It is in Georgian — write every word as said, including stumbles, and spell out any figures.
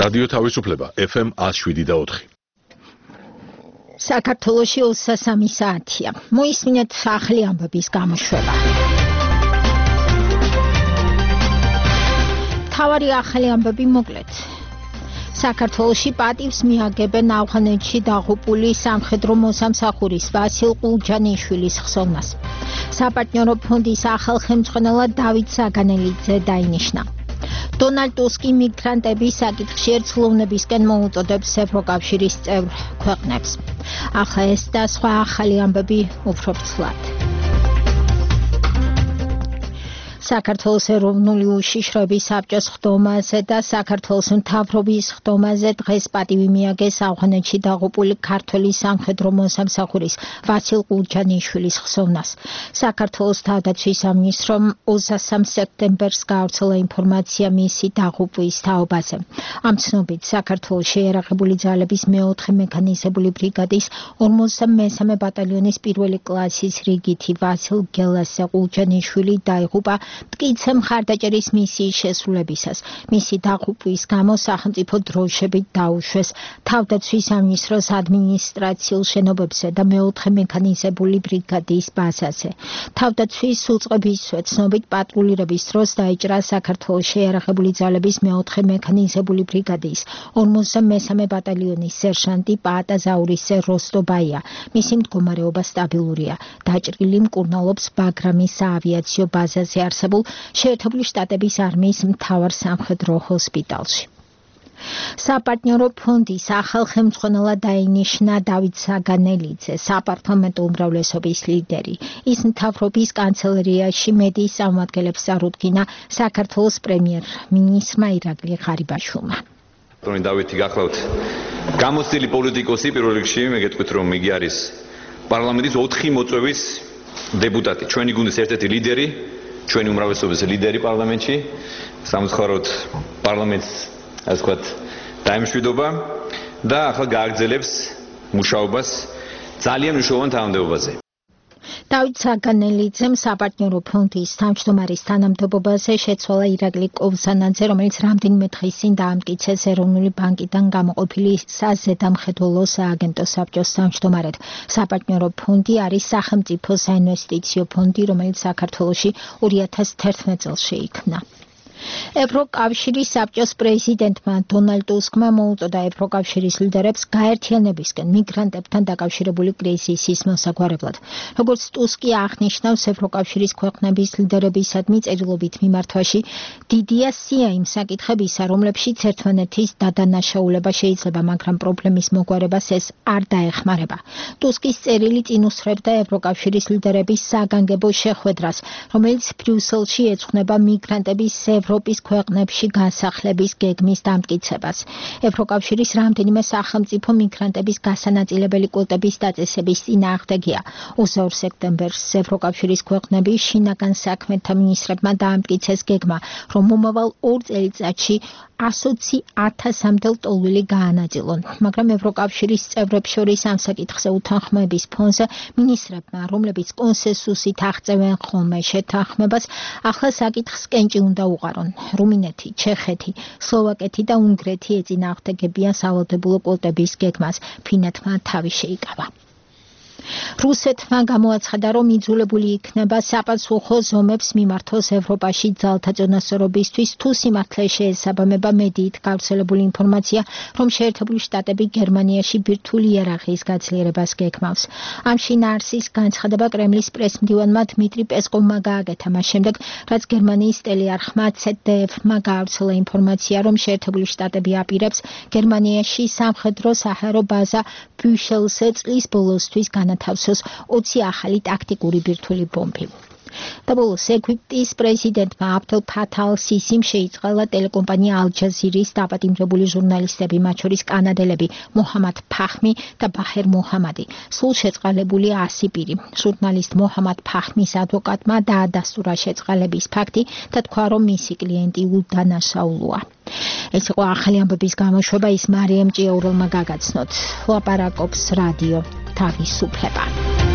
რადიო თავისუფლება F M one oh seven და four. საქართველოში ოცდასამი საათია. მოისმინეთ ახალი ამბების გამოშვება. თავარი ახალი ამბები მოკლედ. საქართველოში პატივს მიაგებენ ავღანეთში დაღუპული სამხედრო მოსამსახურის ვასილ ყულჯანიშვილის ხსოვნას. საპარტნიორო ფონდის ახალხემწყნელად დავით საგანელიძე დაინიშნა. დონალდ ტუსკი მიგრანტების საკითხში ერთლოვნებისკენ მოუწოდებს ევროკავშირის წევრ ქვეყნებს. ახლა ეს და სხვა ახალი ამბები უფრო ვრცლად. საქართველოს ეროვნული უშიშროების საბჭოს ხდომაზე და საქართველოს მთავრობის ხდომაზე დღეს პატივი მიაგეს ავღანეთში დაღუპული ქართველი სამხედრო მოსამსახურის ვასილ ყულჯანიშვილის ხსოვნას. საქართველოს თავდაცვის სამინისტრომ ოცდასამ სექტემბერს გაავრცელა ინფორმაცია მისი დაღუპვის თაობაზე. ამ ცნობით საქართველოს შეიარაღებული ძალების მეოთხე მექანიზებული ბრიგადის ორმოცდამესამე ბატალიონის პირველი კლასის რიგითი ვასილ გელასე ყულჯანიშვილი დაიღუპა მტკიცე მხარდაჭერის მისიის შესრულებისას. მისი დაღუპვის გამო სახელმწიფო დროშებით დაუშვეს თავდაცვის სამინისტროს ადმინისტრაციულ შენობებზე და მეოთხე მექანიზებული ბრიგადის ბაზაზე. თავდაცვის უწყებისვე ცნობით პატრულირების დროს დაიჭრა საქართველოს შეიარაღებული ძალების მეოთხე მექანიზებული ბრიგადის ორმოცდამესამე ბატალიონის სერჟანტი პაატაზაურისე როსტობაია. მისი მდგომარეობა სტაბილურია. დაჭრილი მკურნალობს ბაგრამის საავიაციო ბაზაზე არსებულ შეერთებული შტატების არმიის მთავარ სამხედრო ჰოსპიტალში. საპარტნიორო ფონდის ახალხემწყნელად დაინიშნა დავით საგანელიძე, საპარლამენტო უმრავლესობის ლიდერი. ის მთავრობის კანცელერიაში მედიის წარმომადგენლებს წარუდგინა საქართველოს პრემიერ-მინისტრმა ირაკლი ღარიბაშვილმა. დავითი გახლავთ გამოცდილი პოლიტიკოსი პირველ რიგში, მე გეტყვით რომ იგი არის პარლამენტის ოთხი მოწვევის დეპუტატი, ჩვენი გუნდის ერთ-ერთი ლიდერი. ჩვენი უმრავლესობის ლიდერი პარლამენტში, სამწუხაროდ პარლამენტს ასე ვთქვათ დაემშვიდობა და ახლა გააგრძელებს მუშაობას ძალიან მნიშვნელოვან თანამდებობაზე. დავით საგანელიძემ საპარტნიორო ფონდის თავმჯდომარის თანამდებობაზე შეცვალა ირაკლი კოვსანაძე, რომელიც რამდენიმე დღის წინ დაამტკიცეს ეროვნული ბანკიდან გამოყოფილი საზედამხედველო სააგენტო საბჭოს თავმჯდომარედ. საპარტნიორო ფონდი არის სახელმწიფო საინვესტიციო ფონდი, რომელიც საქართველოში ორი ათას თერთმეტ წელს შეიქმნა. ევროკავშირის საბჭოს პრეზიდენტმა დონალდ ტუსკმა მოუწოდა ევროკავშირის ლიდერებს გაერთიანებისკენ მიგრანტებთან დაკავშირებული კრიზისის მოსაგვარებლად. როგორც ტუსკი აღნიშნავს, ევროკავშირის ქვეყნების ლიდერებისადმი წერილობით მიმართვაში დიდია სია იმ საკითხებისა, რომლებშიც ერთმანეთის დადანაშაულება შეიძლება, მაგრამ პრობლემის მოგვარებას ეს არ დაეხმარება. ტუსკის წერილი წინ უსწრებდა ევროკავშირის ლიდერების საგანგებო შეხვედრას, რომელიც ბრიუსელში ეძღვნება მიგრანტების ევროპის ქვეყნებში განსახლების გეგმის დამტკიცებას. ევროკავშირის რამდენიმე სახელმწიფო მიგრანტების გასანაწილებელი კვოტების დაწესების წინააღმდეგია. ოცდაორ სექტემბერს ევროკავშირის ქვეყნების შინაგან საქმეთა მინისტრებმა დაამტკიცეს გეგმა, რომ მომავალ ორ წელიწადში ასოცი ათასამდე ლტოლვილი გაანაწილონ, მაგრამ ევროკავშირის წევრებს შორის ამ საკითხზე უთანხმოების ფონზე მინისტრებმა, რომლებიც კონსენსუსით აღწევენ ხოლმე შეთანხმებას, ახლა საკითხს კენჭი უნდა უყარონ. რუმინეთი, ჩეხეთი, სლოვაკეთი და უნგრეთი ეწინააღმდეგებიან სავალდებულო კვოტების გეგმას. ფინეთმა თავი შეიკავა. რუსეთმა გამოაცხადა, რომ იძულებული იქნება საპასუხო ზომებს მიმართოს ევროპაში ძალთა წონასწორობისთვის, თუ სიმართლე შეესაბამება მედიით გავრცელებული ინფორმაცია, რომ შეერთებული შტატები გერმანიაში ბირთვული იარაღის გაძლიერებას გეგმავს. ამ შინაარსის განცხადება კრემლის პრესმდივანმა დმიტრი პესკოვმა გააკეთა მას შემდეგ, რაც გერმანიის ტელეარხმა ზ დ ეფ-მა გაავრცელა ინფორმაცია, რომ შეერთებული შტატები აპირებს გერმანიაში სამხედრო საჰაერო ბაზა ბიუშელზე წლის ბოლოსთვის განათავსოს ოცი ახალი ტაქტიკური ბირთვული ბომბი. და ბოლოს ეგვიპტის პრეზიდენტმა აბდელ ფათალ სისიმ შეიწყალა ტელეკომპანია ალ-ჯაზირის დაპატიმრებული ჟურნალისტები, მათ შორის კანადელები მოჰამად ფახმი და ბაჰერ მოჰამადი. სულ შეწყალებული ასი პირი. ჟურნალისტ მოჰამად ფახმის ადვოკატმა დაადასტურა შეწყალების ფაქტი და თქვა, რომ მისი კლიენტი უდანაშაულოა. ეს იყო ახალი ამბების გამოშვება, ის მარიამ ჭიაურელმა გაგაცნოთ. ლაპარაკობს რადიო თავისუფლება.